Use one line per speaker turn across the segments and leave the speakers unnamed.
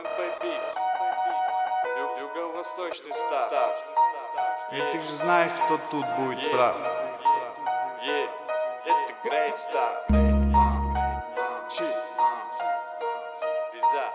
Юго-восточный став.
И ты же знаешь, кто тут будет прав.
Это Great Star. Риза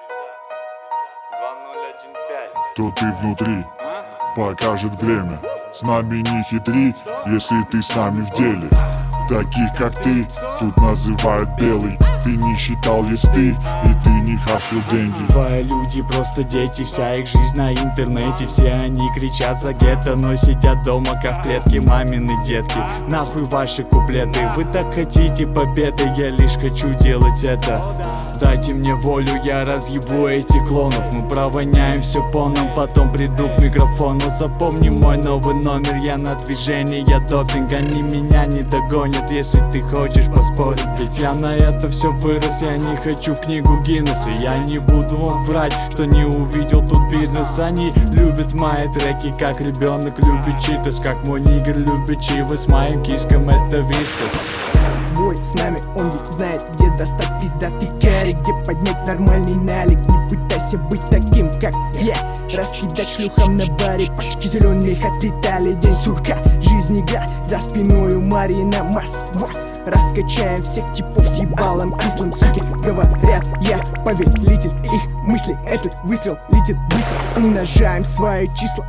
2015.
То ты внутри, покажет время. С нами не хитри, если ты с нами в деле. Таких как ты тут называют белый. Ты не считал листы и ты не хаслил деньги.
Твои люди просто дети, вся их жизнь на интернете. Все они кричат за гетто, но сидят дома как в клетке мамины детки. Нахуй ваши куплеты, вы так хотите победы, я лишь хочу делать это. Дайте мне волю, я разъебу этих клонов. Мы провоняем все по нам, потом приду к микрофону. Запомни мой новый номер, я на движении, я допинг. Они меня не догонят, если ты хочешь поспорить. Ведь я на это все вырос, я не хочу в книгу Гиннесса. Я не буду вам врать, что не увидел тут бизнес. Они любят мои треки, как ребенок любит читас. Как мой нигер любит чивы, с моим киском это вискас.
Бой с нами, он ведь знает, где достать пиздатый карри, где поднять нормальный налик. Не пытайся быть таким, как я. Раскидать шлюхам на баре, пачки зеленых отлетали. День сурка, жизнь игра, за спиною Марина Москва. Раскачаем всех типов с ебалом кислым. Суки говорят, я повелитель их мыслей. Если выстрел летит быстро, умножаем свои числа.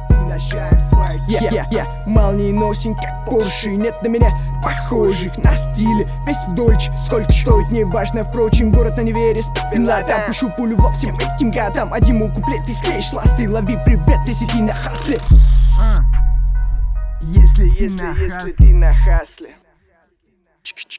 Я молниеносен, как Порше. Нет на меня похожих на стиле. Весь в дольче, сколько стоит, неважно. Впрочем, город на Невере с Пинладом. Пушу пулю во всем этим годам. Один куплет и склеишь ласты. Лови привет, если ты на хасле. Если ты на хасле.